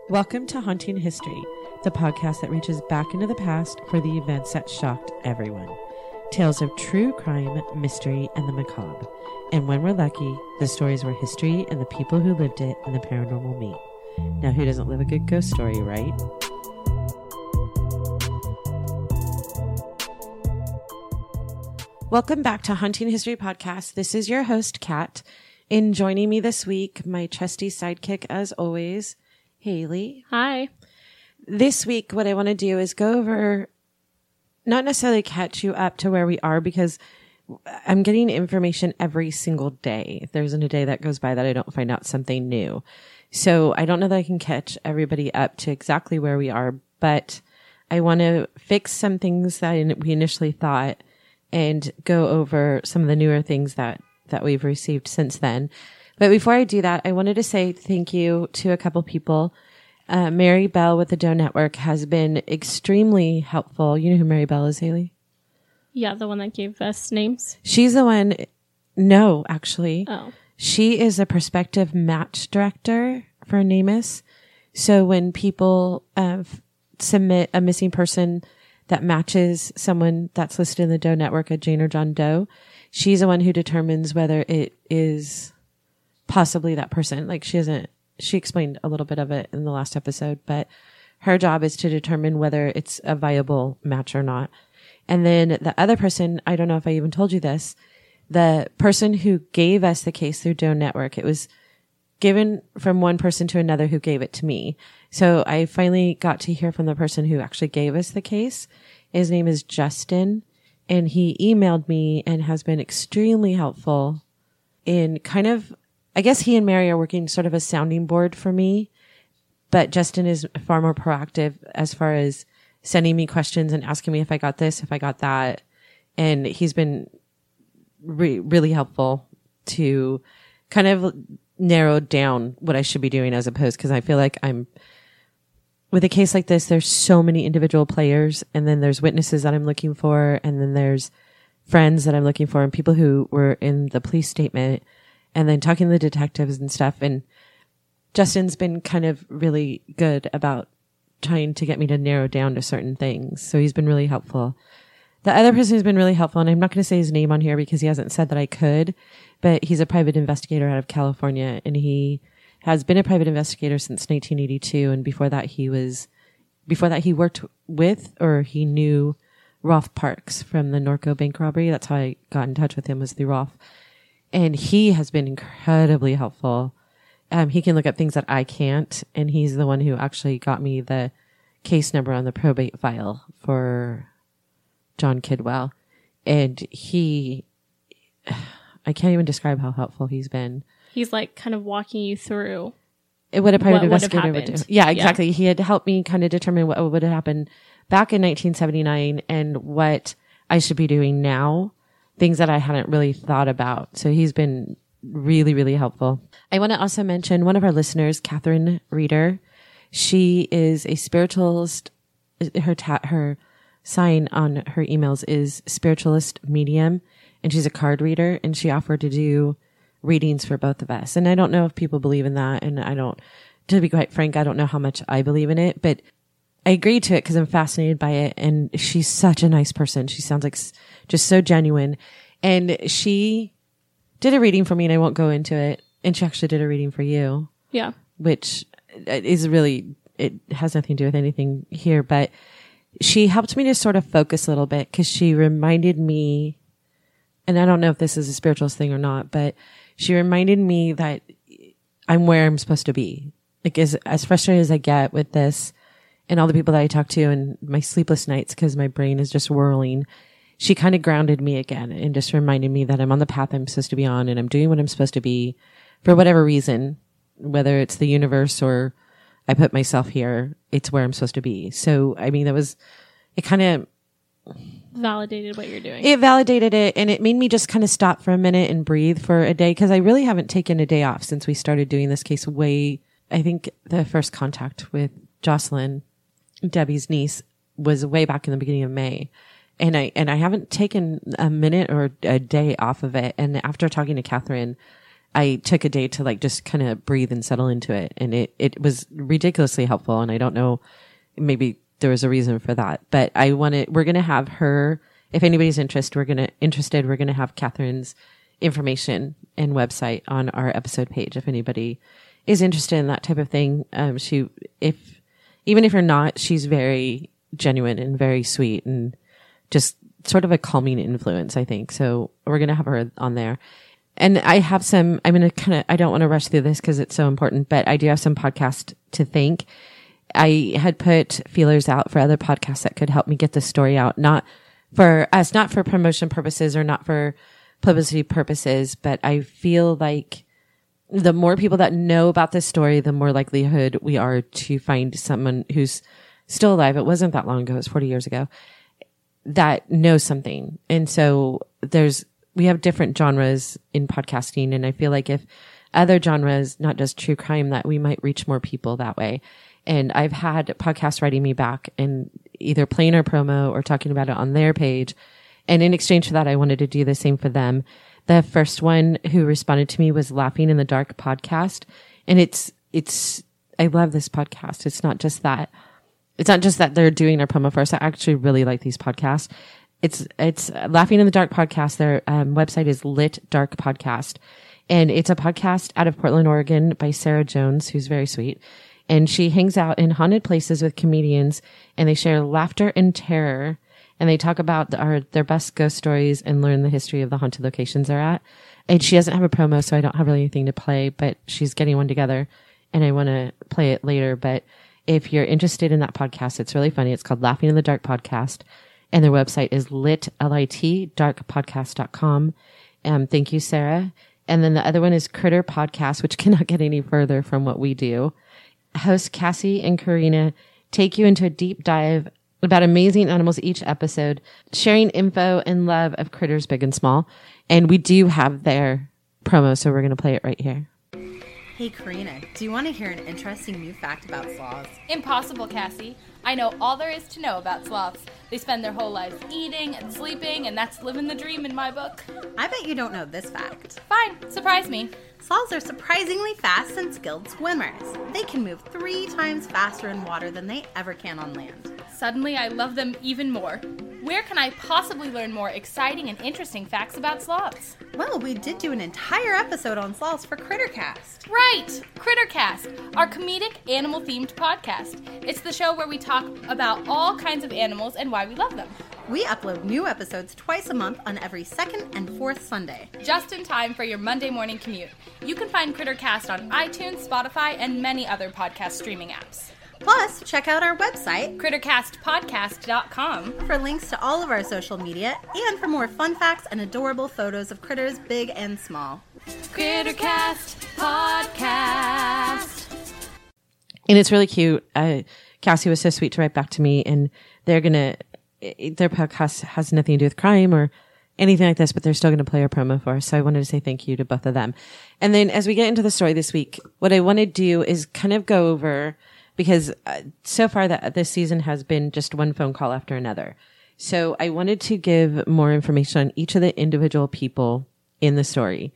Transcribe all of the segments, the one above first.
Welcome to Haunting History, the podcast that reaches back into the past for the events that shocked everyone. Tales of true crime, mystery, and the macabre. And when we're lucky, the stories where history and the people who lived it and the paranormal meet. Now, who doesn't live a good ghost story, right? Welcome back to Haunting History Podcast. This is your host, Kat. And joining me this week, my trusty sidekick as always, Haley. Hi. This week, what I want to do is go over, not necessarily catch you up to where we are, because I'm getting information every single day. There isn't a day that goes by that I don't find out something new. So I don't know that I can catch everybody up to exactly where we are, but I want to fix some things that we initially thought and go over some of the newer things that we've received since then. But before I do that, I wanted to say thank you to a couple people. Mary Bell with the Doe Network has been extremely helpful. You know who Mary Bell is, Haley? Yeah, the one that gave us names. She's the one. No, actually. Oh. She is a prospective match director for NamUs. So when people submit a missing person that matches someone that's listed in the Doe Network, a Jane or John Doe, she's the one who determines whether it is possibly that person. Like she explained a little bit of it in the last episode, but her job is to determine whether it's a viable match or not. And then the other person, I don't know if I even told you this, the person who gave us the case through Doe Network, it was given from one person to another who gave it to me. So I finally got to hear from the person who actually gave us the case. His name is Justin, and he emailed me and has been extremely helpful in kind of, I guess he and Mary are working sort of a sounding board for me, but Justin is far more proactive as far as sending me questions and asking me if I got this, if I got that. And he's been really helpful to kind of narrow down what I should be doing as opposed, because I feel like with a case like this, there's so many individual players, and then there's witnesses that I'm looking for, and then there's friends that I'm looking for, and people who were in the police statement, and then talking to the detectives and stuff. And Justin's been kind of really good about trying to get me to narrow down to certain things. So he's been really helpful. The other person who's been really helpful, and I'm not going to say his name on here because he hasn't said that I could, but he's a private investigator out of California, and he has been a private investigator since 1982. And before that he worked with, or he knew Rolf Parks from the Norco bank robbery. That's how I got in touch with him, was through Rolf. And he has been incredibly helpful. He can look up things that I can't. And he's the one who actually got me the case number on the probate file for John Kidwell. And I can't even describe how helpful he's been. He's like kind of walking you through what a private investigator would do. Yeah, exactly. Yeah. He had helped me kind of determine what would have happened back in 1979 and what I should be doing now. Things that I hadn't really thought about. So he's been really, really helpful. I want to also mention one of our listeners, Catherine Reeder. She is a spiritualist. Her sign on her emails is spiritualist medium, and she's a card reader, and she offered to do readings for both of us. And I don't know if people believe in that. And to be quite frank, I don't know how much I believe in it, but I agreed to it because I'm fascinated by it. And she's such a nice person. She sounds like just so genuine. And she did a reading for me, and I won't go into it. And she actually did a reading for you. Yeah. Which is really, it has nothing to do with anything here, but she helped me to sort of focus a little bit, because she reminded me, and I don't know if this is a spiritualist thing or not, but she reminded me that I'm where I'm supposed to be. Like as frustrated as I get with this and all the people that I talk to and my sleepless nights because my brain is just whirling, she kind of grounded me again and just reminded me that I'm on the path I'm supposed to be on, and I'm doing what I'm supposed to be for whatever reason, whether it's the universe or I put myself here, it's where I'm supposed to be. So, I mean, it kind of validated what you're doing. It validated it, and it made me just kind of stop for a minute and breathe for a day, because I really haven't taken a day off since we started doing this case I think the first contact with Jocelyn, Debbie's niece, was way back in the beginning of May. And I haven't taken a minute or a day off of it. And after talking to Catherine, I took a day to like just kind of breathe and settle into it. And it was ridiculously helpful. And I don't know, maybe there was a reason for that, but we're going to have her, if anybody's interested, we're going to have Catherine's information and website on our episode page. If anybody is interested in that type of thing, even if you're not, she's very genuine and very sweet and just sort of a calming influence, I think. So we're going to have her on there. And I have I don't want to rush through this because it's so important, but I do have some podcasts to thank. I had put feelers out for other podcasts that could help me get the story out, not for us, not for promotion purposes or not for publicity purposes, but I feel like the more people that know about this story, the more likelihood we are to find someone who's still alive. It wasn't that long ago. It was 40 years ago, that knows something. And so we have different genres in podcasting. And I feel like if other genres, not just true crime, that we might reach more people that way. And I've had podcasts writing me back and either playing our promo or talking about it on their page. And in exchange for that, I wanted to do the same for them. The first one who responded to me was Laughing in the Dark podcast. And I love this podcast. It's not just that they're doing our promo for us. I actually really like these podcasts. It's Laughing in the Dark podcast. Their website is Lit Dark Podcast. And it's a podcast out of Portland, Oregon by Sarah Jones, who's very sweet. And she hangs out in haunted places with comedians and they share laughter and terror. And they talk about their best ghost stories and learn the history of the haunted locations they're at. And she doesn't have a promo, so I don't have really anything to play, but she's getting one together and I want to play it later. But if you're interested in that podcast, it's really funny. It's called Laughing in the Dark Podcast and their website is darkpodcast.com. Thank you, Sarah. And then the other one is Critter Podcast, which cannot get any further from what we do. Hosts Cassie and Karina take you into a deep dive about amazing animals each episode, sharing info and love of critters big and small. And we do have their promo, so we're going to play it right here. Hey Karina, do you want to hear an interesting new fact about sloths? Impossible, Cassie. I know all there is to know about sloths. They spend their whole lives eating and sleeping, and that's living the dream in my book. I bet you don't know this fact. Fine, surprise me. Sloths are surprisingly fast and skilled swimmers. They can move 3 times faster in water than they ever can on land. Suddenly, I love them even more. Where can I possibly learn more exciting and interesting facts about sloths? Well, we did do an entire episode on sloths for Crittercast. Right! Crittercast, our comedic animal-themed podcast. It's the show where we talk about all kinds of animals and why we love them. We upload new episodes twice a month on every second and fourth Sunday. Just in time for your Monday morning commute. You can find Crittercast on iTunes, Spotify, and many other podcast streaming apps. Plus, check out our website, CrittercastPodcast.com, for links to all of our social media and for more fun facts and adorable photos of critters big and small. Crittercast Podcast. And it's really cute. Cassie was so sweet to write back to me, and their podcast has nothing to do with crime or anything like this, but they're still going to play our promo for us. So I wanted to say thank you to both of them. And then as we get into the story this week, what I want to do is kind of go over, because so far this season has been just one phone call after another. So I wanted to give more information on each of the individual people in the story.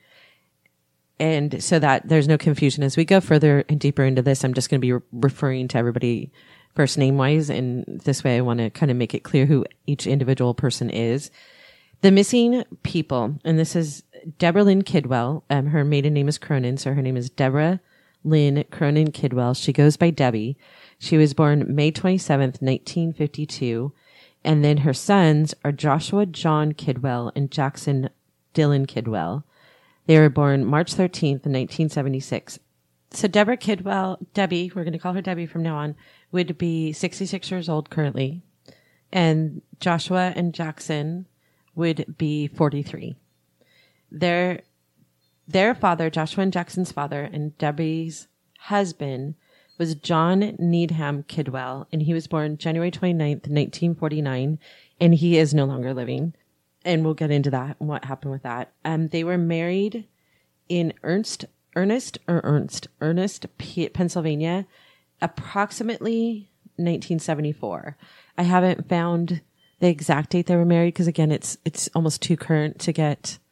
And so that there's no confusion as we go further and deeper into this, I'm just going to be referring to everybody first name wise. And this way I want to kind of make it clear who each individual person is. The missing people, and this is Deborah Lynn Kidwell. Her maiden name is Cronin. So her name is Deborah Lynn Cronin Kidwell. She goes by Debbie. She was born May 27th, 1952. And then her sons are Joshua John Kidwell and Jackson Dylan Kidwell. They were born March 13th, 1976. So Deborah Kidwell, Debbie, we're going to call her Debbie from now on, would be 66 years old currently. And Joshua and Jackson would be 43. Their father, Joshua and Jackson's father, and Debbie's husband was John Needham Kidwell, and he was born January 29th, 1949, and he is no longer living. And we'll get into that and what happened with that. They were married in Ernest, Pennsylvania, approximately 1974. I haven't found the exact date they were married because, again, it's almost too current to get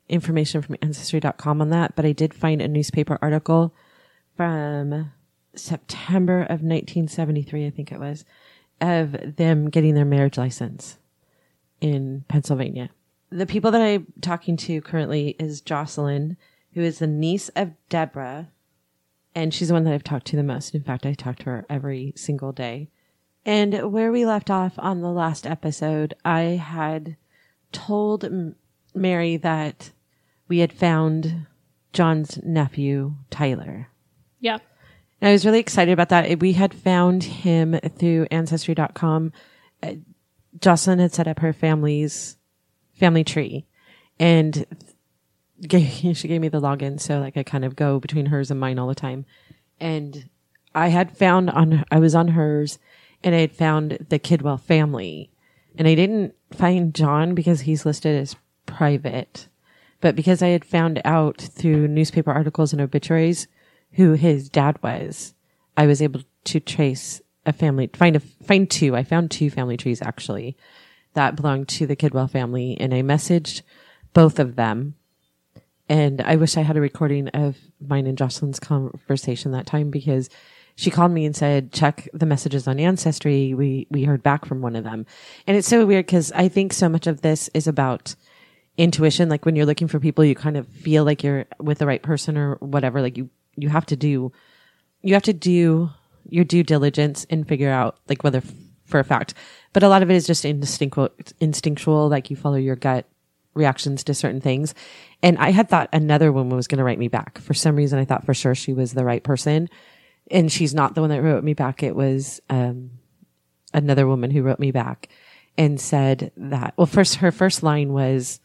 information from Ancestry.com on that, but I did find a newspaper article from September of 1973, I think it was, of them getting their marriage license in Pennsylvania. The people that I'm talking to currently is Jocelyn, who is the niece of Deborah, and she's the one that I've talked to the most. In fact, I talk to her every single day. And where we left off on the last episode, I had told Mary that we had found John's nephew, Tyler. Yeah. And I was really excited about that. We had found him through Ancestry.com. Jocelyn had set up her family tree, and she gave me the login. So like I kind of go between hers and mine all the time. And I had found I was on hers, and I had found the Kidwell family, and I didn't find John because he's listed as private, but because I had found out through newspaper articles and obituaries who his dad was, I was able to trace a family, find two. I found two family trees actually that belonged to the Kidwell family, and I messaged both of them. And I wish I had a recording of mine and Jocelyn's conversation that time, because she called me and said, check the messages on Ancestry. We heard back from one of them. And it's so weird because I think so much of this is about intuition. Like when you're looking for people, you kind of feel like you're with the right person or whatever. Like you have to do your due diligence and figure out like whether for a fact, but a lot of it is just instinctual, like you follow your gut reactions to certain things. And I had thought another woman was going to write me back. For some reason, I thought for sure she was the right person, and she's not the one that wrote me back. It was, another woman who wrote me back and said that, well, her first line was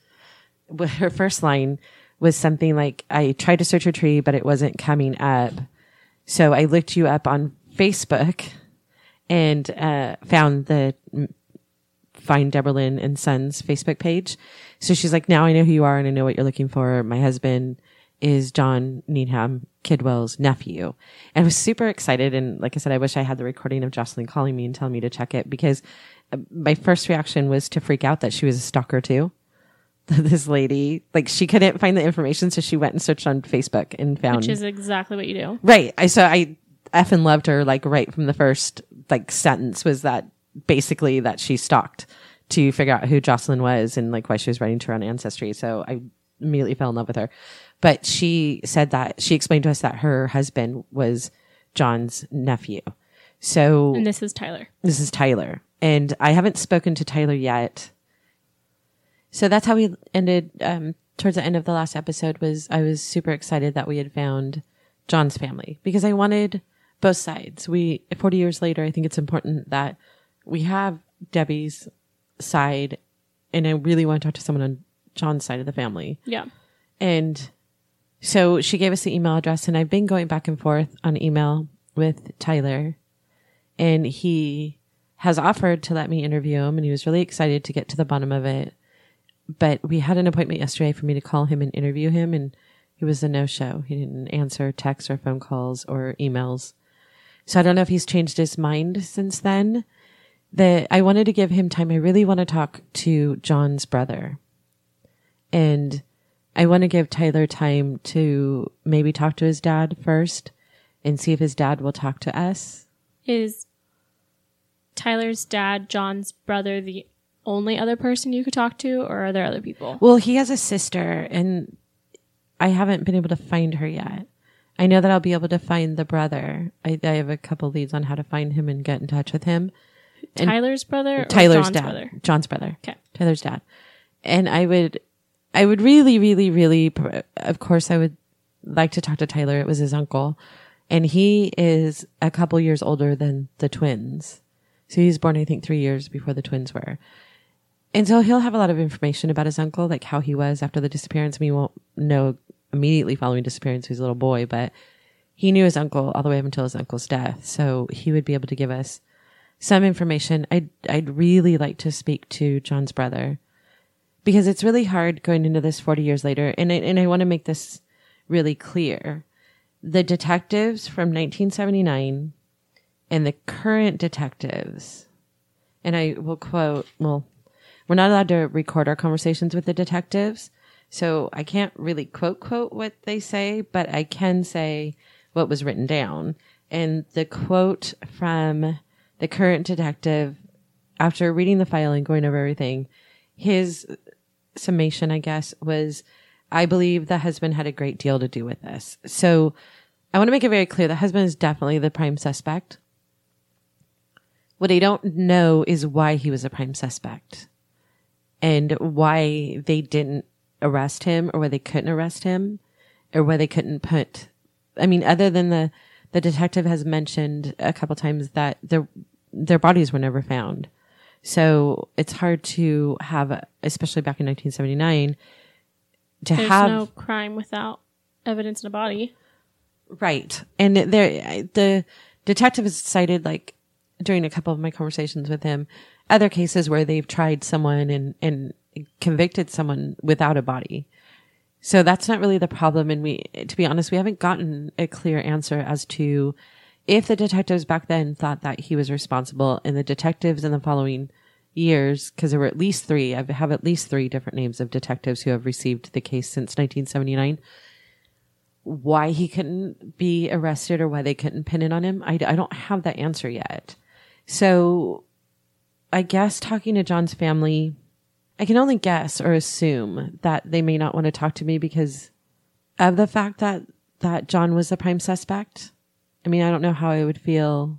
something like, I tried to search your tree, but it wasn't coming up. So I looked you up on Facebook and found the Find Deborah Lynn and Sons Facebook page. So she's like, now I know who you are and I know what you're looking for. My husband is John Needham, Kidwell's nephew. And I was super excited. And like I said, I wish I had the recording of Jocelyn calling me and telling me to check it, because my first reaction was to freak out that she was a stalker too. This lady, like she couldn't find the information, so she went and searched on Facebook and found. Which is exactly what you do. Right. I effing loved her, like right from the first like sentence was that basically that she stalked to figure out who Jocelyn was and like why she was writing to her on Ancestry. So I immediately fell in love with her. But she said that she explained to us that her husband was John's nephew. So. And this is Tyler. This is Tyler. And I haven't spoken to Tyler yet. So that's how we ended, towards the end of the last episode. I was super excited that we had found John's family, because I wanted both sides. 40 years later, I think it's important that we have Debbie's side, and I really want to talk to someone on John's side of the family. Yeah. And so she gave us the email address, and I've been going back and forth on email with Tyler, and he has offered to let me interview him, and he was really excited to get to the bottom of it. But we had an appointment yesterday for me to call him and interview him, and it was a no-show. He didn't answer texts or phone calls or emails. So I don't know if he's changed his mind since then. I wanted to give him time. I really want to talk to John's brother. And I want to give Tyler time to maybe talk to his dad first and see if his dad will talk to us. Is Tyler's dad, John's brother, the only other person you could talk to, or are there other people? Well, he has a sister, and I haven't been able to find her yet. I know that I'll be able to find the brother. I have a couple leads on how to find him and get in touch with him. And Tyler's brother or Tyler's John's dad. brother? John's brother. Okay. Tyler's dad. And I would really, really, really, of course, I would like to talk to Tyler. It was his uncle. And he is a couple years older than the twins. So he was born, I think, 3 years before the twins were. And so he'll have a lot of information about his uncle, like how he was after the disappearance. I mean, we won't know immediately following disappearance who's a little boy, but he knew his uncle all the way up until his uncle's death. So he would be able to give us some information. I'd really like to speak to John's brother, because it's really hard going into this 40 years later. And I want to make this really clear. The detectives from 1979 and the current detectives, and I will quote, well, we're not allowed to record our conversations with the detectives, So I can't really quote what they say, but I can say what was written down. And the quote from the current detective, after reading the file and going over everything, his summation, I guess, was, I believe the husband had a great deal to do with this. So I want to make it very clear the husband is definitely the prime suspect. What I don't know is why he was a prime suspect and why they didn't arrest him, or why they couldn't arrest him, or why they couldn't put, I mean, other than the detective has mentioned a couple times that their bodies were never found. So it's hard to have, especially back in 1979, There's no crime without evidence in a body. Right. And the detective has cited, like, during a couple of my conversations with him, other cases where they've tried someone and convicted someone without a body. So that's not really the problem. And to be honest, we haven't gotten a clear answer as to if the detectives back then thought that he was responsible, and the detectives in the following years, because there were at least 3, I have at least 3 different names of detectives who have received the case since 1979. Why he couldn't be arrested or why they couldn't pin it on him, I don't have that answer yet. So I guess talking to John's family, I can only guess or assume that they may not want to talk to me because of the fact that John was the prime suspect. I mean, I don't know how I would feel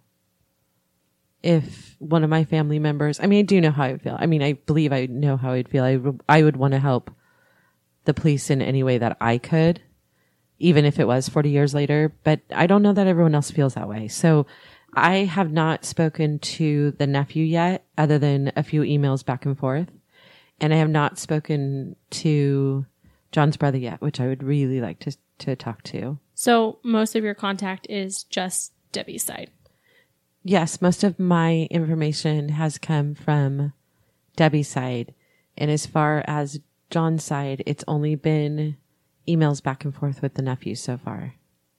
if one of my family members, I mean, I do know how I would feel. I mean, I believe I know how I'd feel. I would want to help the police in any way that I could, even if it was 40 years later. But I don't know that everyone else feels that way. So I have not spoken to the nephew yet, other than a few emails back and forth. And I have not spoken to John's brother yet, which I would really like to talk to. So most of your contact is just Debbie's side. Yes, most of my information has come from Debbie's side. And as far as John's side, it's only been emails back and forth with the nephew so far.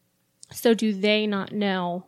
So do they not know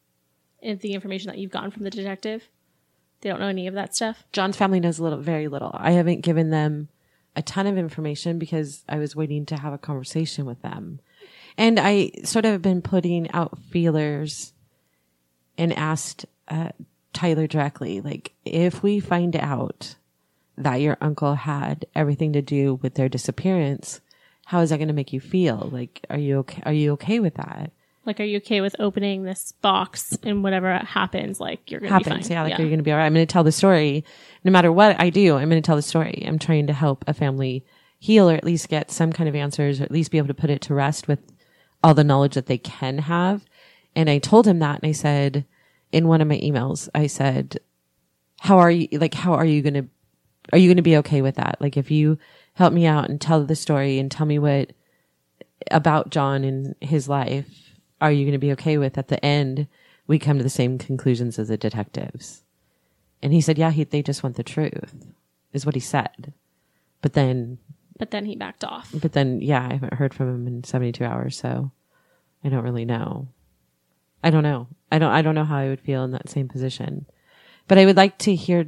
if the information that you've gotten from the detective? They don't know any of that stuff? John's family knows very little. I haven't given them a ton of information because I was waiting to have a conversation with them. And I sort of have been putting out feelers and asked Tyler directly, like, if we find out that your uncle had everything to do with their disappearance, how is that going to make you feel? Like, are you okay with that? Like, are you okay with opening this box and whatever happens, like, you're going to be fine? Yeah, like, you're going to be all right. I'm going to tell the story. No matter what I do, I'm going to tell the story. I'm trying to help a family heal, or at least get some kind of answers, or at least be able to put it to rest with all the knowledge that they can have. And I told him that, and I said, in one of my emails, I said, are you going to be okay with that? Like, if you help me out and tell the story and tell me what about John and his life, are you going to be okay with, at the end, we come to the same conclusions as the detectives? And he said, yeah, they just want the truth, is what he said. But then he backed off. But then, yeah, I haven't heard from him in 72 hours. So I don't really know. I don't know. I don't know how I would feel in that same position, but I would like to hear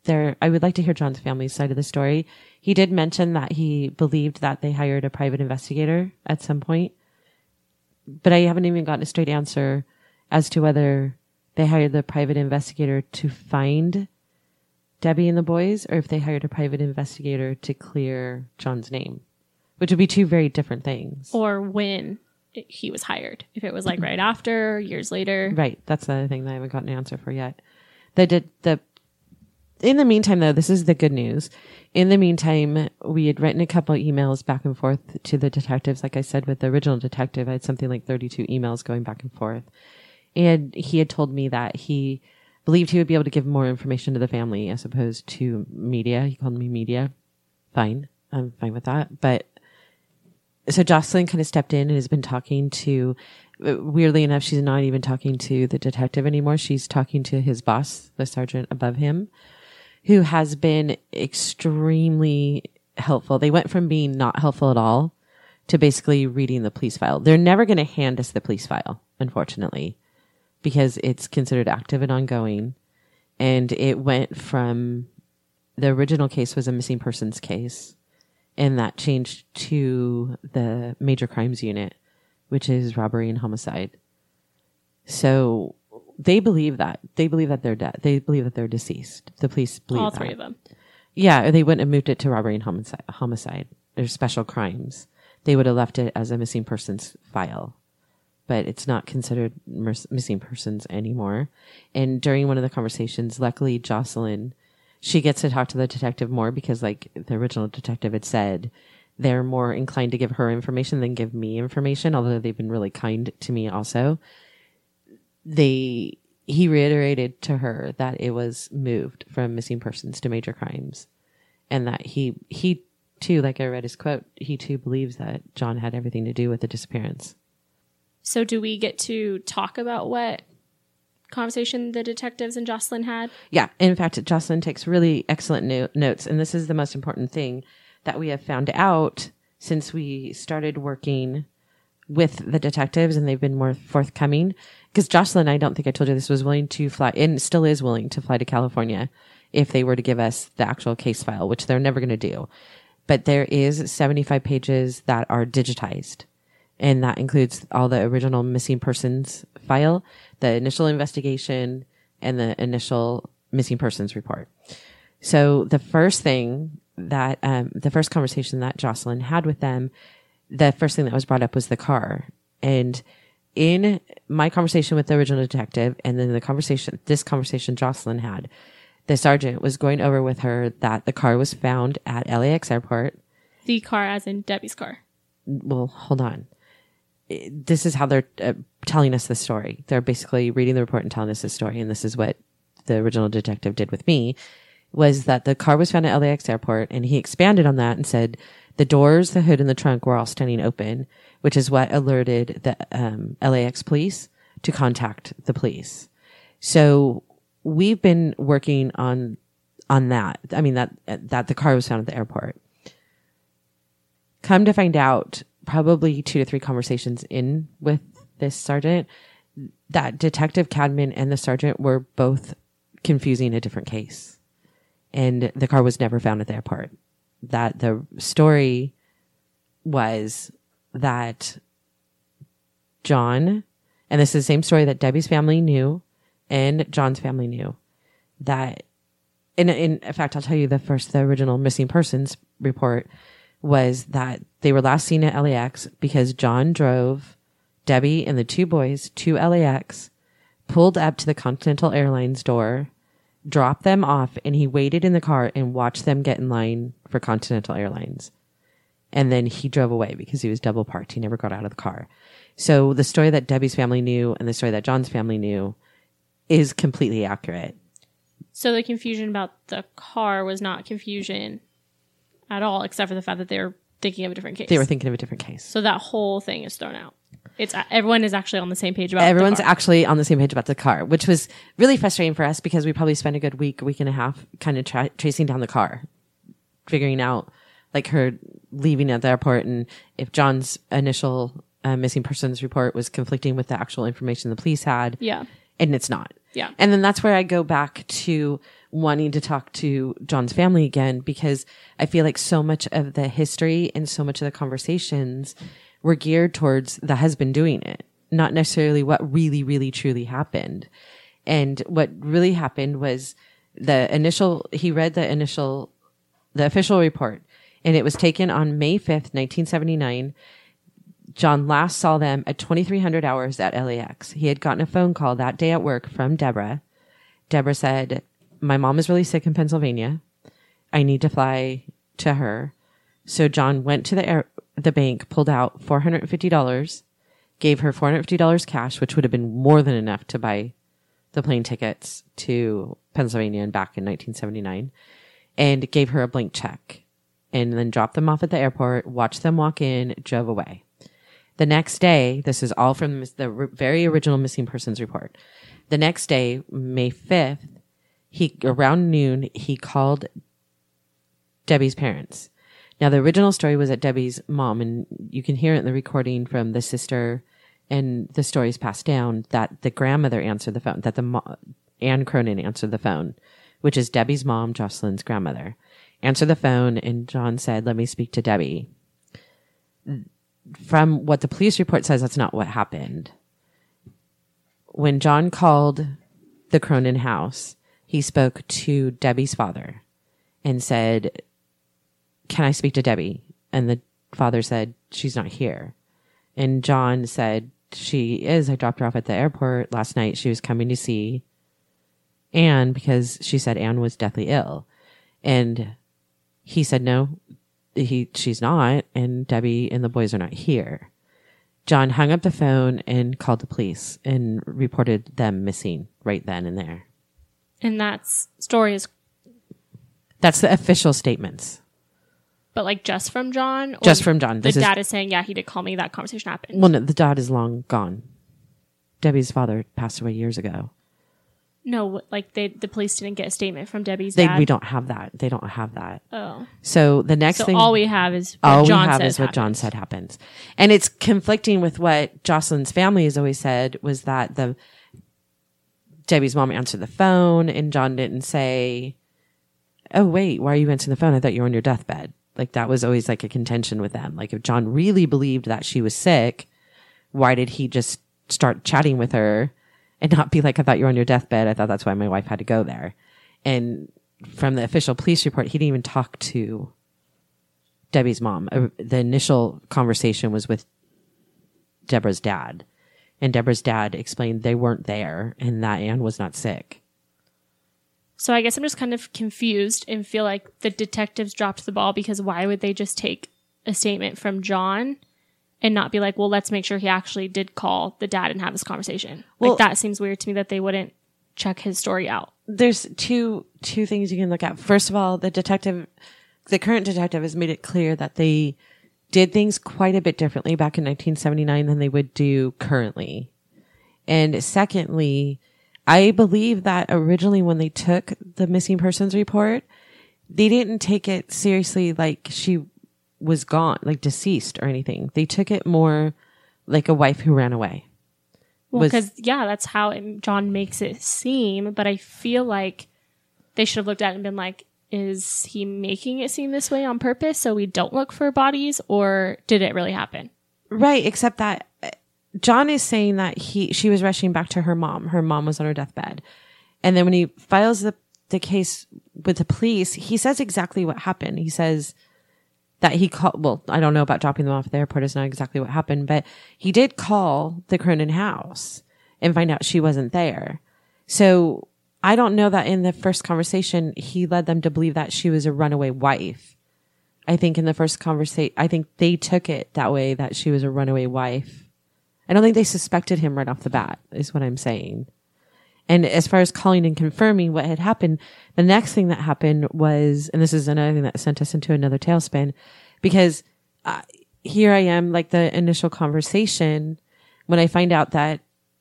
John's family's side of the story. He did mention that he believed that they hired a private investigator at some point, but I haven't even gotten a straight answer as to whether they hired the private investigator to find Debbie and the boys, or if they hired a private investigator to clear John's name, which would be 2 very different things. Or when he was hired. If it was like right after, years later. Right. That's the other thing that I haven't gotten an answer for yet. In the meantime, though, this is the good news. In the meantime, we had written a couple of emails back and forth to the detectives. Like I said, with the original detective, I had something like 32 emails going back and forth. And he had told me that he believed he would be able to give more information to the family as opposed to media. He called me media. Fine. I'm fine with that. But so Jocelyn kind of stepped in and has been talking to, weirdly enough, she's not even talking to the detective anymore. She's talking to his boss, the sergeant above him, who has been extremely helpful. They went from being not helpful at all to basically reading the police file. They're never going to hand us the police file, unfortunately, because it's considered active and ongoing. And it went from, the original case was a missing persons case. and that changed to the major crimes unit, which is robbery and homicide. So they believe that. They believe that they're dead. They believe that they're deceased. The police believe All that. three of them. Yeah, or they wouldn't have moved it to robbery and homicide. There's special crimes. They would have left it as a missing persons file. But it's not considered missing persons anymore. And during one of the conversations, luckily Jocelyn, she gets to talk to the detective more because, like the original detective had said, they're more inclined to give her information than give me information, although they've been really kind to me also. He reiterated to her that it was moved from missing persons to major crimes. And that he too, like I read his quote, he too believes that John had everything to do with the disappearance. So do we get to talk about what conversation the detectives and Jocelyn had? Yeah. In fact, Jocelyn takes really excellent notes. And this is the most important thing that we have found out since we started working with the detectives, and they've been more forthcoming. Because Jocelyn, I don't think I told you this, was willing to fly, and still is willing to fly to California if they were to give us the actual case file, which they're never going to do. But there is 75 pages that are digitized. And that includes all the original missing persons file, the initial investigation, and the initial missing persons report. So the first thing that, the first conversation that Jocelyn had with them, the first thing that was brought up was the car. And in my conversation with the original detective, and then this conversation Jocelyn had, the sergeant was going over with her that the car was found at LAX airport. The car as in Debbie's car. Well, hold on. This is how they're telling us the story. They're basically reading the report and telling us the story. And this is what the original detective did with me, was that the car was found at LAX airport, and he expanded on that and said the doors, the hood, and the trunk were all standing open, which is what alerted the LAX police to contact the police. So we've been working on that. I mean, that the car was found at the airport. Come to find out, probably 2 to 3 conversations in with this sergeant, that Detective Cadman and the sergeant were both confusing a different case. And the car was never found at the airport. That the story was that John, and this is the same story that Debbie's family knew and John's family knew, that in fact, I'll tell you the original missing persons report was that they were last seen at LAX because John drove Debbie and the 2 boys to LAX, pulled up to the Continental Airlines door, dropped them off, and he waited in the car and watched them get in line for Continental Airlines. And then he drove away because he was double parked. He never got out of the car. So the story that Debbie's family knew and the story that John's family knew is completely accurate. So the confusion about the car was not confusion at all, except for the fact that they were thinking of a different case. They were thinking of a different case. So that whole thing is thrown out. Everyone is actually on the same page about Everyone's the car. actually on the same page about the car, which was really frustrating for us because we probably spent a good week and a half kind of tracing down the car, figuring out like her leaving at the airport, and if John's initial missing persons report was conflicting with the actual information the police had. Yeah. And it's not. Yeah. And then that's where I go back to wanting to talk to John's family again, because I feel like so much of the history and so much of the conversations were geared towards the husband doing it, not necessarily what really, really, truly happened. And what really happened was he read the official report, and it was taken on May 5th, 1979. John last saw them at 2300 hours at LAX. He had gotten a phone call that day at work from Deborah. Deborah said, "My mom is really sick in Pennsylvania. I need to fly to her." So John went to the bank, pulled out $450, gave her $450 cash, which would have been more than enough to buy the plane tickets to Pennsylvania and back in 1979, and gave her a blank check, and then dropped them off at the airport, watched them walk in, drove away. The next day, this is all from the very original missing persons report. The next day, May 5th, around noon, he called Debbie's parents. Now, the original story was that Debbie's mom, and you can hear it in the recording from the sister, and the stories passed down, that the grandmother answered the phone, that Ann Cronin answered the phone, which is Debbie's mom, Jocelyn's grandmother. answered the phone, and John said, "Let me speak to Debbie." From what the police report says, that's not what happened. When John called the Cronin house, he spoke to Debbie's father and said, "Can I speak to Debbie?" And the father said, "She's not here." And John said, "She is. I dropped her off at the airport last night. She was coming to see Anne because she said Anne was deathly ill." And he said, "No, she's not. And Debbie and the boys are not here." John hung up the phone and called the police and reported them missing right then and there. And that story is... That's the official statements. But like just from John? Or Just from John. The dad is saying, yeah, he did call me. That conversation happened. Well, no, the dad is long gone. Debbie's father passed away years ago. No, like the police didn't get a statement from Debbie's dad? We don't have that. They don't have that. Oh. So the next thing... all we have is what John said happens. And it's conflicting with what Jocelyn's family has always said, was that Debbie's mom answered the phone and John didn't say, "Oh, wait, why are you answering the phone? I thought you were on your deathbed." Like that was always like a contention with them. Like if John really believed that she was sick, why did he just start chatting with her and not be like, "I thought you were on your deathbed. I thought that's why my wife had to go there." And from the official police report, he didn't even talk to Debbie's mom. The initial conversation was with Deborah's dad. And Deborah's dad explained they weren't there and that Anne was not sick. So I guess I'm just kind of confused and feel like the detectives dropped the ball, because why would they just take a statement from John and not be like, well, let's make sure he actually did call the dad and have this conversation? Well, like that seems weird to me that they wouldn't check his story out. There's two things you can look at. First of all, the current detective has made it clear that they did things quite a bit differently back in 1979 than they would do currently. And secondly, I believe that originally when they took the missing persons report, they didn't take it seriously like she was gone, like deceased or anything. They took it more like a wife who ran away. Well, because, that's how John makes it seem. But I feel like they should have looked at it and been like, is he making it seem this way on purpose so we don't look for bodies, or did it really happen? Right, except that John is saying that she was rushing back to her mom. Her mom was on her deathbed. And then when he files the case with the police, he says exactly what happened. He says that he called, well, I don't know about dropping them off at the airport. It's not exactly what happened, but he did call the Cronin house and find out she wasn't there. So I don't know that in the first conversation, he led them to believe that she was a runaway wife. I think in the first conversation, I think they took it that way, that she was a runaway wife. I don't think they suspected him right off the bat, is what I'm saying. And as far as calling and confirming what had happened, the next thing that happened was, and this is another thing that sent us into another tailspin, because here I am, like the initial conversation, when I find out that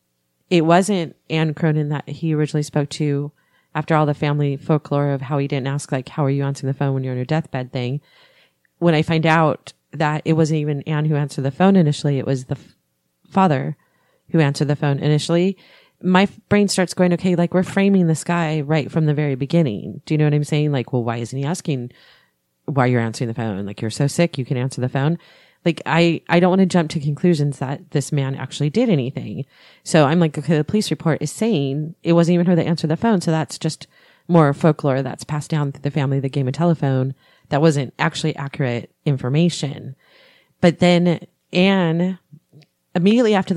it wasn't Anne Cronin that he originally spoke to after all the family folklore of how he didn't ask, like, how are you answering the phone when you're on your deathbed thing. When I find out that it wasn't even Anne who answered the phone initially, it was the father who answered the phone initially, my brain starts going, okay, like we're framing this guy right from the very beginning. Do you know what I'm saying? Like, well, why isn't he asking why you're answering the phone? Like, you're so sick, you can answer the phone. Like, I don't want to jump to conclusions that this man actually did anything. So I'm like, okay, the police report is saying it wasn't even her that answered the phone. So that's just more folklore that's passed down through the family, the game of telephone. That wasn't actually accurate information. But then Anne, immediately after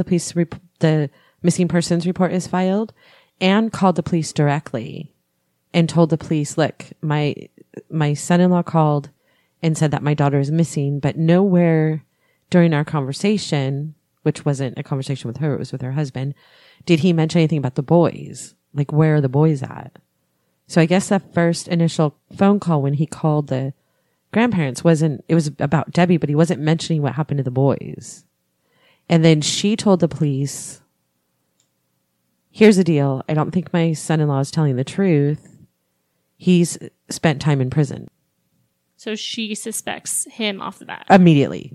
the missing persons report is filed, Anne called the police directly and told the police, look, my son-in-law called and said that my daughter is missing, but nowhere during our conversation, which wasn't a conversation with her, it was with her husband, did he mention anything about the boys? Like, where are the boys at? So I guess that first initial phone call when he called the grandparents it was about Debbie, but he wasn't mentioning what happened to the boys. And then she told the police, here's the deal. I don't think my son-in-law is telling the truth. He's spent time in prison. So she suspects him off the bat. Immediately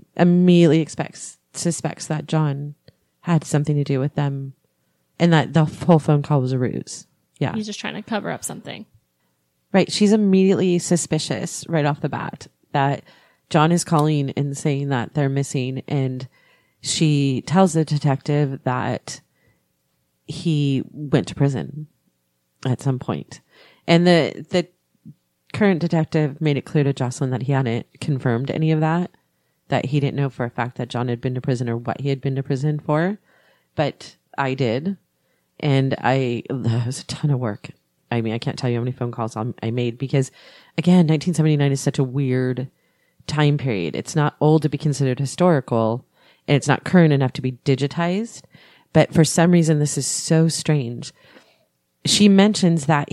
suspects that John had something to do with them and that the whole phone call was a ruse. Yeah. He's just trying to cover up something. Right. She's immediately suspicious right off the bat that John is calling and saying that they're missing. And she tells the detective that he went to prison at some point. And the current detective made it clear to Jocelyn that he hadn't confirmed any of that he didn't know for a fact that John had been to prison or what he had been to prison for. But I did. And that was a ton of work. I mean, I can't tell you how many phone calls I made because, again, 1979 is such a weird time period. It's not old to be considered historical, and it's not current enough to be digitized. But for some reason, this is so strange. She mentions that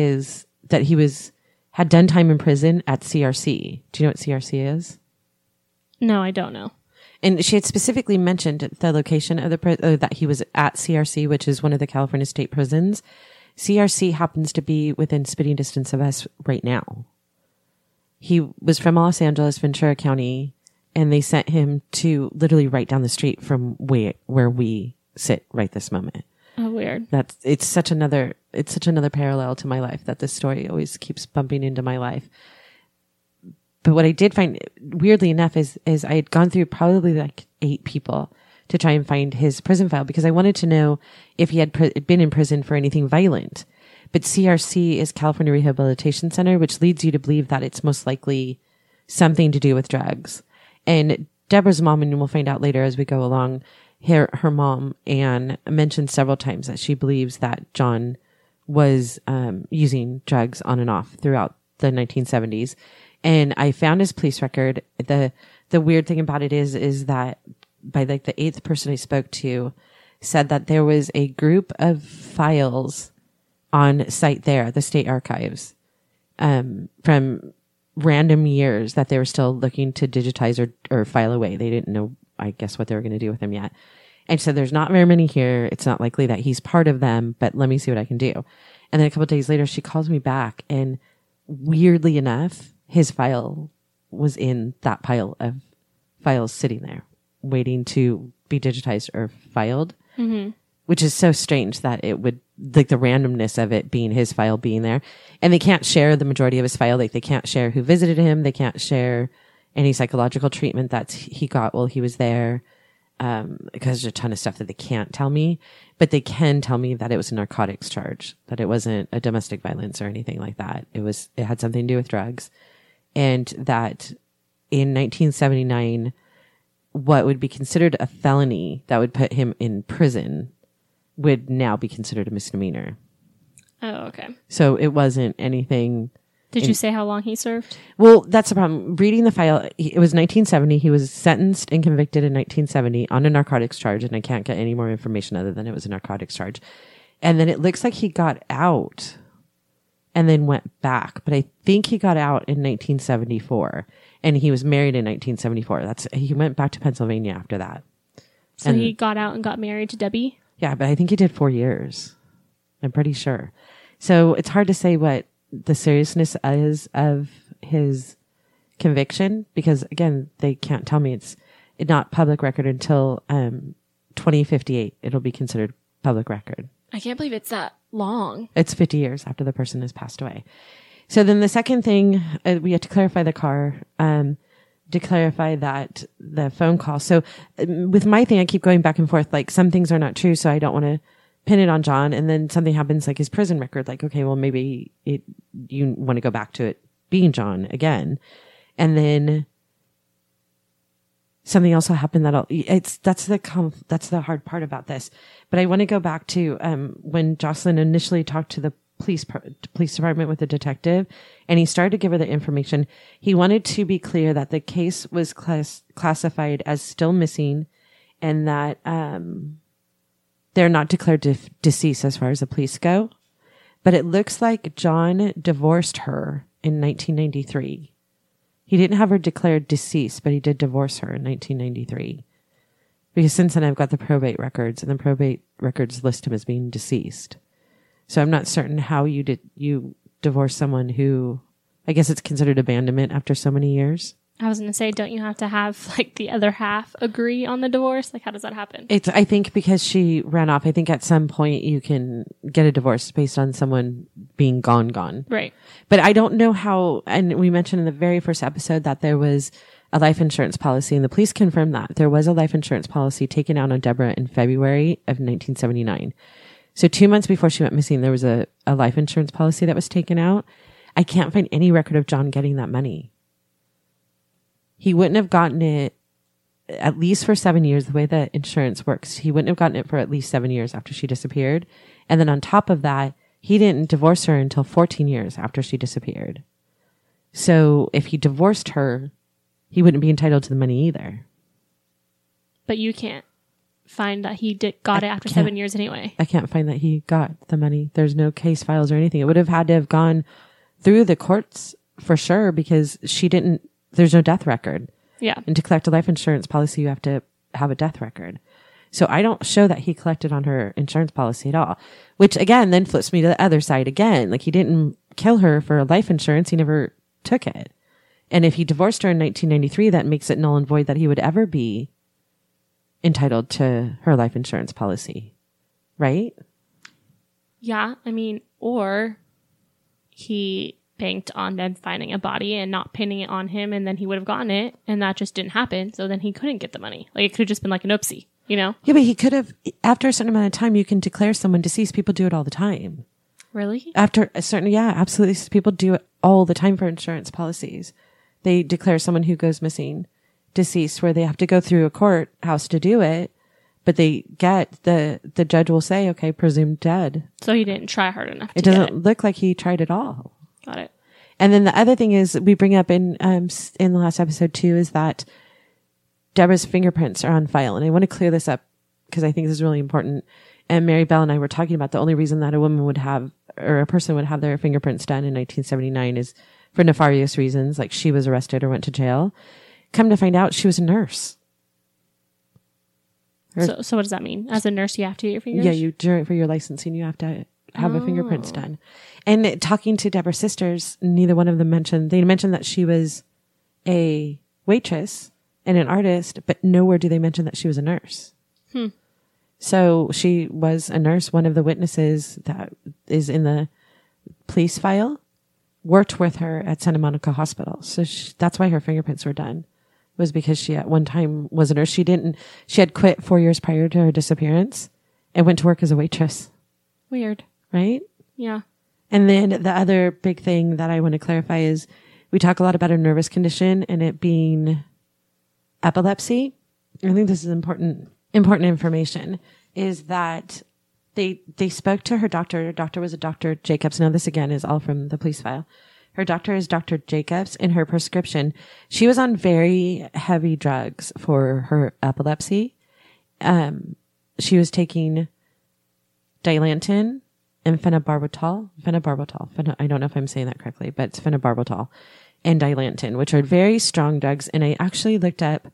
had done time in prison at CRC. Do you know what CRC is? No, I don't know. And she had specifically mentioned the location of that he was at CRC, which is one of the California state prisons. CRC happens to be within spitting distance of us right now. He was from Los Angeles, Ventura County, and they sent him to literally right down the street from where we sit right this moment. Oh, weird. It's such another parallel to my life that this story always keeps bumping into my life. But what I did find, weirdly enough, is I had gone through probably like 8 people to try and find his prison file because I wanted to know if he had been in prison for anything violent. But CRC is California Rehabilitation Center, which leads you to believe that it's most likely something to do with drugs. And Deborah's mom, and we'll find out later as we go along, her mom, Anne, mentioned several times that she believes that John was using drugs on and off throughout the 1970s. And I found his police record. The weird thing about it is that by like the 8th person I spoke to said that there was a group of files on site there, the state archives, from random years that they were still looking to digitize or file away. They didn't know, I guess, what they were going to do with them yet. And so there's not very many here. It's not likely that he's part of them, but let me see what I can do. And then a couple of days later, she calls me back, and weirdly enough, his file was in that pile of files sitting there waiting to be digitized or filed, which is so strange that it would, like the randomness of it being his file being there. And they can't share the majority of his file. Like they can't share who visited him. They can't share any psychological treatment that he got while he was there. Because there's a ton of stuff that they can't tell me, but they can tell me that it was a narcotics charge, that it wasn't a domestic violence or anything like that. It had something to do with drugs. And that in 1979, what would be considered a felony that would put him in prison would now be considered a misdemeanor. Oh, okay. So it wasn't anything. Did you say how long he served? Well, that's the problem. Reading the file, it was 1970. He was sentenced and convicted in 1970 on a narcotics charge, and I can't get any more information other than it was a narcotics charge. And then it looks like he got out and then went back. But I think he got out in 1974, and he was married in 1974. He went back to Pennsylvania after that. So he got out and got married to Debbie? Yeah, but I think he did 4 years. I'm pretty sure. So it's hard to say what the seriousness is of his conviction because, again, they can't tell me. It's not public record until 2058. It'll be considered public record. I can't believe it's that long. It's 50 years after the person has passed away. So then the second thing, we had to clarify the car, to clarify that the phone call. So with my thing, I keep going back and forth. Like some things are not true, so I don't want to pin it on John. And then something happens like his prison record. Like, okay, well, maybe you want to go back to it being John again. And then something else will happen that's the hard part about this. But I want to go back to when Jocelyn initially talked to the police department with the detective, and he started to give her the information. He wanted to be clear that the case was classified as still missing, and that they're not declared deceased as far as the police go. But it looks like John divorced her in 1993. He didn't have her declared deceased, but he did divorce her in 1993. Because since then I've got the probate records, and the probate records list him as being deceased. So I'm not certain how you divorce someone who, I guess it's considered abandonment after so many years. I was going to say, don't you have to have like the other half agree on the divorce? Like, how does that happen? I think because she ran off, I think at some point you can get a divorce based on someone being gone. Right. But I don't know how, and we mentioned in the very first episode that there was a life insurance policy, and the police confirmed that there was a life insurance policy taken out on Deborah in February of 1979. So 2 months before she went missing, there was a life insurance policy that was taken out. I can't find any record of John getting that money. He wouldn't have gotten it at least for 7 years, the way that insurance works. He wouldn't have gotten it for at least 7 years after she disappeared. And then on top of that, he didn't divorce her until 14 years after she disappeared. So if he divorced her, he wouldn't be entitled to the money either. But you can't find that he got it after 7 years anyway. I can't find that he got the money. There's no case files or anything. It would have had to have gone through the courts for sure, because there's no death record. Yeah. And to collect a life insurance policy, you have to have a death record. So I don't show that he collected on her insurance policy at all, which again, then flips me to the other side again. Like, he didn't kill her for life insurance. He never took it. And if he divorced her in 1993, that makes it null and void that he would ever be entitled to her life insurance policy. Right? Yeah. I mean, or he banked on them finding a body and not pinning it on him, and then he would have gotten it, and that just didn't happen. So then he couldn't get the money. Like, it could have just been like an oopsie, you know? Yeah, but he could have, after a certain amount of time, you can declare someone deceased. People do it all the time. Really? After a certain, yeah, absolutely. People do it all the time for insurance policies. They declare someone who goes missing deceased, where they have to go through a courthouse to do it, but they get, the judge will say, okay, presumed dead. So he didn't try hard enough to It doesn't look like he tried at all. Got it. And then the other thing is, we bring up in the last episode too, is that Deborah's fingerprints are on file. And I want to clear this up because I think this is really important. And Mary Bell and I were talking about the only reason that a woman would have, or a person would have their fingerprints done in 1979 is for nefarious reasons, like she was arrested or went to jail. Come to find out, she was a nurse. So what does that mean? As a nurse, you have to get your fingers? Yeah, for your licensing, you have to have a fingerprints done. And talking to Deborah's sisters, neither one of them mentioned that she was a waitress and an artist, but nowhere do they mention that she was a nurse. So she was a nurse. One of the witnesses that is in the police file worked with her at Santa Monica Hospital. So that's why her fingerprints were done, was because she at one time was a nurse. She had quit 4 years prior to her disappearance and went to work as a waitress. Weird. Right? Yeah. And then the other big thing that I want to clarify is we talk a lot about a nervous condition and it being epilepsy. I think this is important information, is that they spoke to her doctor. Her doctor was a Dr. Jacobs. Now this again is all from the police file. Her doctor is Dr. Jacobs. In her prescription, she was on very heavy drugs for her epilepsy. She was taking Dilantin and phenobarbital. I don't know if I'm saying that correctly, but it's phenobarbital and Dilantin, which are very strong drugs. And I actually looked up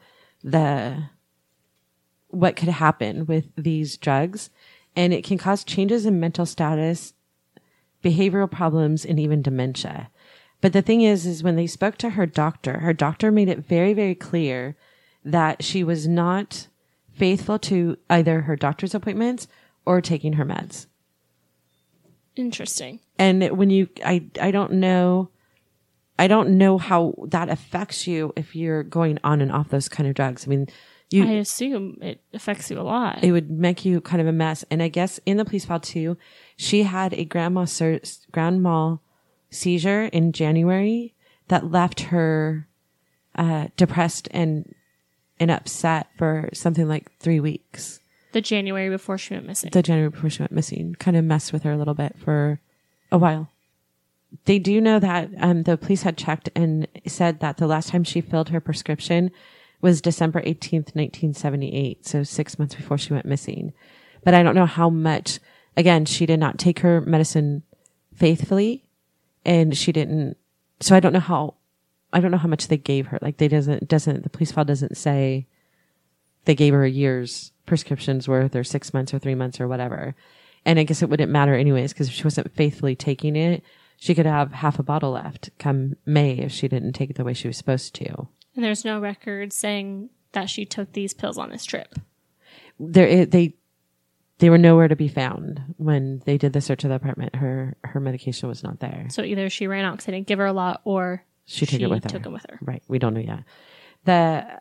what could happen with these drugs, and it can cause changes in mental status, behavioral problems, and even dementia. But the thing is when they spoke to her doctor made it very, very clear that she was not faithful to either her doctor's appointments or taking her meds. Interesting. And when I don't know how that affects you if you're going on and off those kind of drugs. I mean, I assume it affects you a lot. It would make you kind of a mess. And I guess in the police file too, she had a grand mal seizure in January that left her depressed and upset for something like 3 weeks. The January before she went missing. Kind of messed with her a little bit for a while. They do know that the police had checked and said that the last time she filled her prescription was December 18th, 1978. So 6 months before she went missing. But I don't know how much, again, she did not take her medicine faithfully, and she didn't, so I don't know how much they gave her. Like the police file doesn't say they gave her a year's prescription's worth or 6 months or 3 months or whatever. And I guess it wouldn't matter anyways, because if she wasn't faithfully taking it, she could have half a bottle left come May if she didn't take it the way she was supposed to. And there's no record saying that she took these pills on this trip. They were nowhere to be found when they did the search of the apartment. Her medication was not there. So either she ran out because they didn't give her a lot, or she took it with took them with her. Right. We don't know yet. The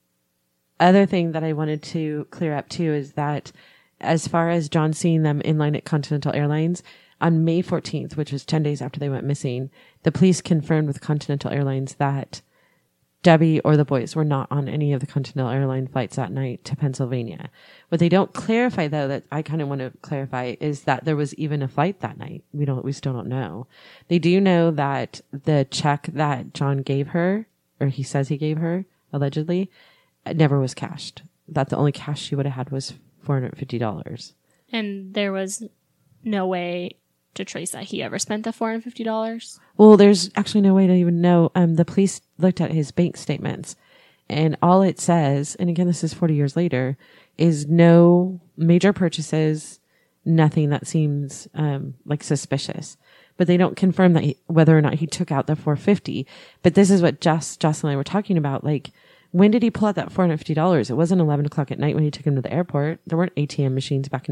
other thing that I wanted to clear up too is that as far as John seeing them in line at Continental Airlines, on May 14th, which was 10 days after they went missing, the police confirmed with Continental Airlines that Debbie or the boys were not on any of the Continental Airline flights that night to Pennsylvania. What they don't clarify, though, that I kind of want to clarify, is that there was even a flight that night. We still don't know. They do know that the check that John gave her, or he says he gave her, allegedly, never was cashed. That the only cash she would have had was $450. And there was no way to trace that he ever spent the $450. Well, there's actually no way to even know. The police looked at his bank statements, and all it says, and again, this is 40 years later, is no major purchases, nothing that seems like suspicious. But they don't confirm that whether or not he took out the $450. But this is what Joss and I were talking about. Like, when did he pull out that $450? It wasn't 11 o'clock at night when he took him to the airport. There weren't ATM machines back in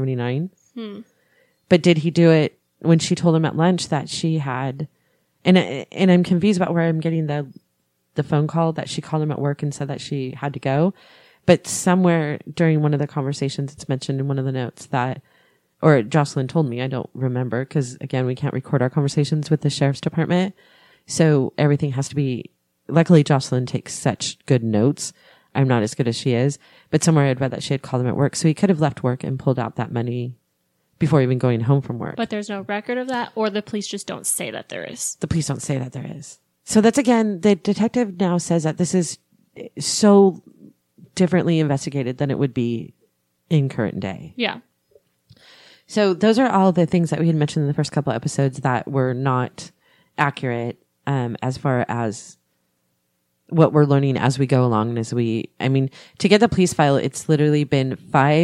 1979. But did he do it when she told him at lunch that she had, and I'm confused about where I'm getting the phone call that she called him at work and said that she had to go. But somewhere during one of the conversations, it's mentioned in one of the notes that, or Jocelyn told me, I don't remember, because again, we can't record our conversations with the sheriff's department. So everything has to be, luckily Jocelyn takes such good notes. I'm not as good as she is, but somewhere I'd read that she had called him at work. So he could have left work and pulled out that money before even going home from work. But there's no record of that, or the police just don't say that there is. The police don't say that there is. So that's, again, the detective now says that this is so differently investigated than it would be in current day. Yeah. So those are all the things that we had mentioned in the first couple of episodes that were not accurate, as far as what we're learning as we go along. And to get the police file, it's literally been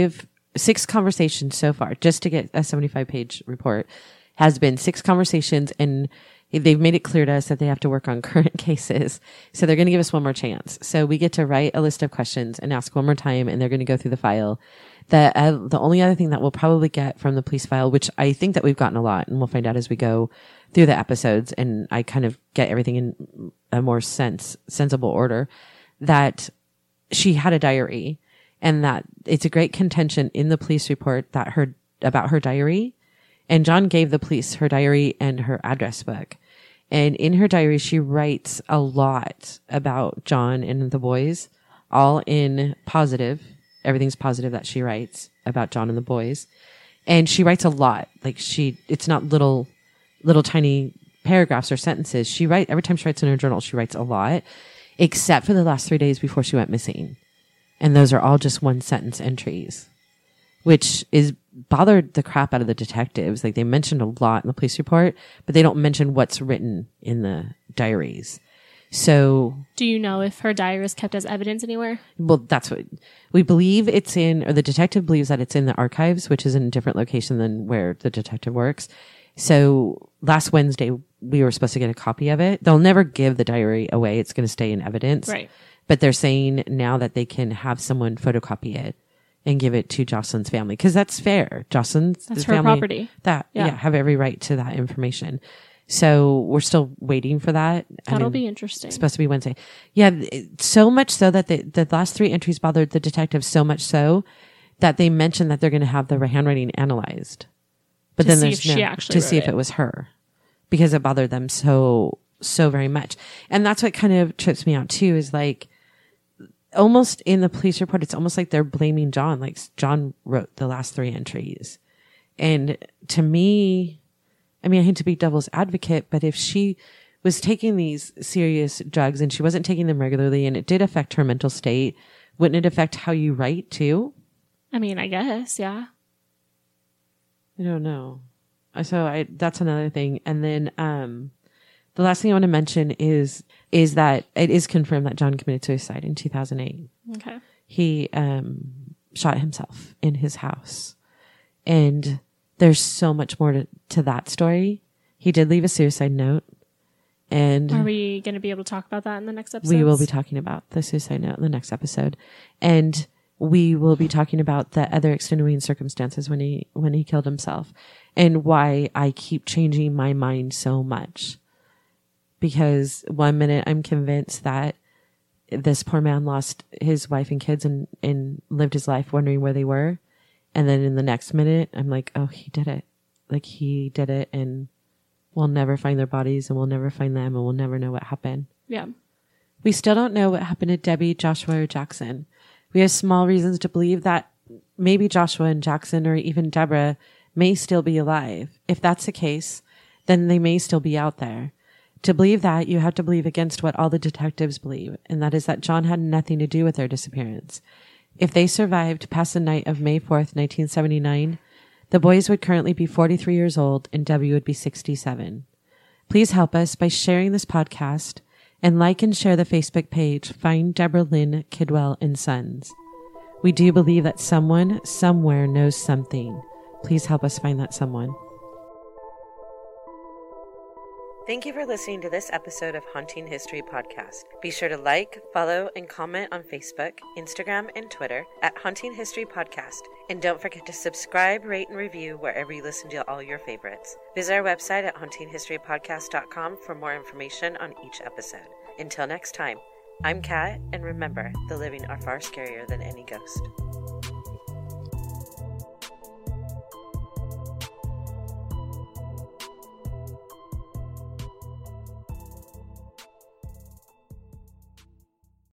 6 conversations so far. Just to get a 75-page report has been 6 conversations, and they've made it clear to us that they have to work on current cases. So they're going to give us one more chance. So we get to write a list of questions and ask one more time, and they're going to go through the file. The only other thing that we'll probably get from the police file, which I think that we've gotten a lot, and we'll find out as we go through the episodes, and I kind of get everything in a more sensible order, that she had a diary, and that it's a great contention in the police report about her diary. And John gave the police her diary and her address book. And in her diary, she writes a lot about John and the boys, all in positive. Everything's positive that she writes about John and the boys. And she writes a lot. Like it's not little tiny paragraphs or sentences. Every time she writes in her journal, she writes a lot, except for the last 3 days before she went missing. And those are all just 1-sentence entries, which bothered the crap out of the detectives. Like, they mentioned a lot in the police report, but they don't mention what's written in the diaries. So, do you know if her diary is kept as evidence anywhere? Well, that's what we believe it's in, or the detective believes that it's in the archives, which is in a different location than where the detective works. So last Wednesday, we were supposed to get a copy of it. They'll never give the diary away. It's going to stay in evidence. Right. But they're saying now that they can have someone photocopy it and give it to Jocelyn's family, because that's fair. That's her family, property. Have every right to that information. So we're still waiting for that. That'll be interesting. It's supposed to be Wednesday. Yeah, so much so that the last 3 entries bothered the detectives so much so that they mentioned that they're going to have the handwriting analyzed. But then there's to see if it was her, because it bothered them so very much. And that's what kind of trips me out too, is like, almost in the police report, it's almost like they're blaming John. Like, John wrote the last 3 entries. And to me, I hate to be devil's advocate, but if she was taking these serious drugs and she wasn't taking them regularly and it did affect her mental state, wouldn't it affect how you write too? I guess, yeah. I don't know. So that's another thing. And then, the last thing I want to mention is that it is confirmed that John committed suicide in 2008. Okay. He shot himself in his house. And there's so much more to that story. He did leave a suicide note. And are we going to be able to talk about that in the next episode? we will be talking about the suicide note in the next episode. And we will be talking about the other extenuating circumstances when he killed himself, and why I keep changing my mind so much. Because one minute I'm convinced that this poor man lost his wife and kids and lived his life wondering where they were. And then in the next minute, I'm like, oh, he did it. Like, he did it, and we'll never find their bodies, and we'll never find them, and we'll never know what happened. Yeah. We still don't know what happened to Debbie, Joshua, or Jackson. We have small reasons to believe that maybe Joshua and Jackson, or even Deborah, may still be alive. If that's the case, then they may still be out there. To believe that, you have to believe against what all the detectives believe, and that is that John had nothing to do with their disappearance. If they survived past the night of May 4th, 1979, the boys would currently be 43 years old and Debbie would be 67. Please help us by sharing this podcast and like and share the Facebook page, Find Deborah Lynn Kidwell and Sons. We do believe that someone somewhere knows something. Please help us find that someone. Thank you for listening to this episode of Haunting History Podcast. Be sure to like, follow, and comment on Facebook, Instagram, and Twitter at Haunting History Podcast. And don't forget to subscribe, rate, and review wherever you listen to all your favorites. Visit our website at hauntinghistorypodcast.com for more information on each episode. Until next time, I'm Kat, and remember, the living are far scarier than any ghost.